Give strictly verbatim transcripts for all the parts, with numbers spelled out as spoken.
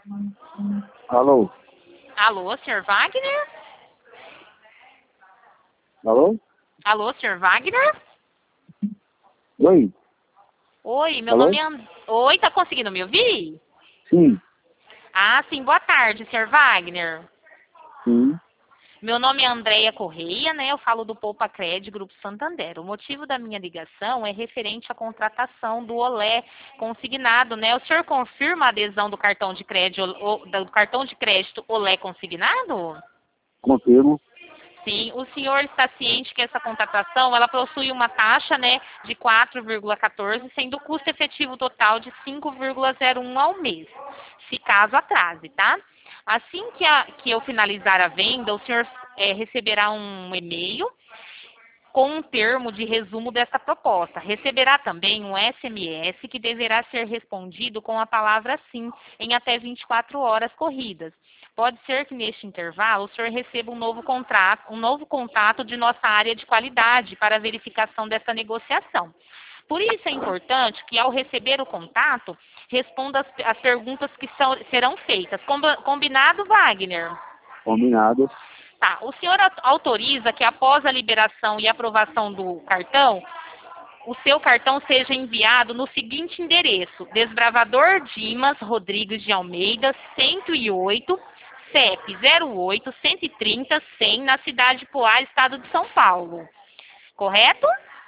Alô? Alô, senhor Wagner? Alô? Alô, senhor Wagner? Oi? Oi, meu Alô? nome é... And... Oi, tá conseguindo me ouvir? Sim, Ah, sim, boa tarde, senhor Wagner. sim. Meu nome é Andréia Correia, né? Eu falo do Poupa Cred, Grupo Santander. O motivo da minha ligação é referente à contratação do Olé consignado, né? O senhor confirma a adesão do cartão de crédito, do cartão de crédito Olé consignado? Confirmo. Sim, o senhor está ciente que essa contratação, ela possui uma taxa, né, de quatro vírgula quatorze, sendo o custo efetivo total de cinco vírgula zero um ao mês, se caso atrase, tá? Assim que, a, que eu finalizar a venda, o senhor é, receberá um e-mail com um termo de resumo dessa proposta. Receberá também um S M S que deverá ser respondido com a palavra sim em até vinte e quatro horas corridas. Pode ser que neste intervalo o senhor receba um novo contrato, um novo contato de nossa área de qualidade para verificação dessa negociação. Por isso é importante que, ao receber o contato, responda as, as perguntas que são, serão feitas. Comba- Combinado, Wagner? Combinado. Tá. O senhor au- autoriza que, após a liberação e aprovação do cartão, o seu cartão seja enviado no seguinte endereço: Desbravador Dimas Rodrigues de Almeida, cento e oito, C E P zero oito, cento e trinta, cem, na cidade de Poá, estado de São Paulo. Correto?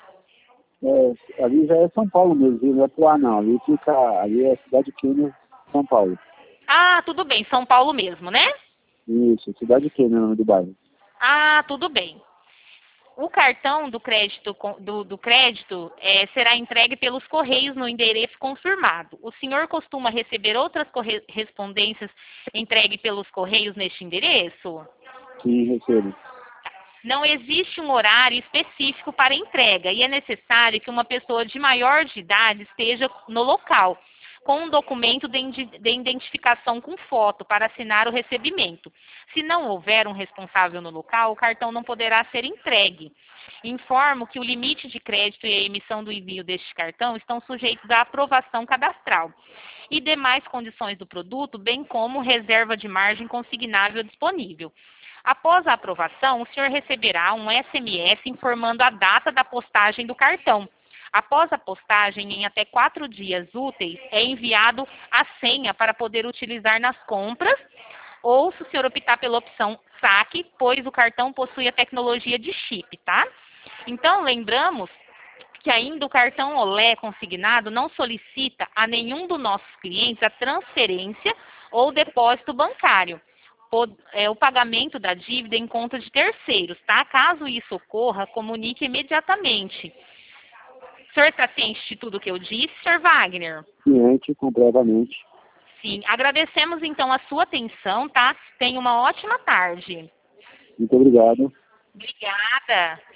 É, ali já é São Paulo mesmo, viu? Não é Poá não. Ali fica, ali é Cidade Quênia, São Paulo. Ah, tudo bem. São Paulo mesmo, né? Isso, Cidade Quênia, o nome do bairro. Ah, tudo bem. O cartão do crédito, com- do, do crédito é, será entregue pelos correios no endereço confirmado. O senhor costuma receber outras correspondências entregue pelos correios neste endereço? Sim, recebo. Não existe um horário específico para entrega e é necessário que uma pessoa de maior de idade esteja no local, com um documento de indi- de identificação com foto para assinar o recebimento. Se não houver um responsável no local, o cartão não poderá ser entregue. Informo que o limite de crédito e a emissão do envio deste cartão estão sujeitos à aprovação cadastral e demais condições do produto, bem como reserva de margem consignável disponível. Após a aprovação, o senhor receberá um S M S informando a data da postagem do cartão. Após a postagem, em até quatro dias úteis, é enviado a senha para poder utilizar nas compras, ou se o senhor optar pela opção saque, pois o cartão possui a tecnologia de chip, tá? Então, lembramos que ainda o cartão Olé consignado não solicita a nenhum dos nossos clientes a transferência ou depósito bancário. O, é, o pagamento da dívida em conta de terceiros, tá? Caso isso ocorra, comunique imediatamente. O senhor está ciente de tudo que eu disse, senhor Wagner? Ciente, completamente. Sim. Agradecemos, então, a sua atenção, tá? Tenha uma ótima tarde. Muito obrigado. Obrigada.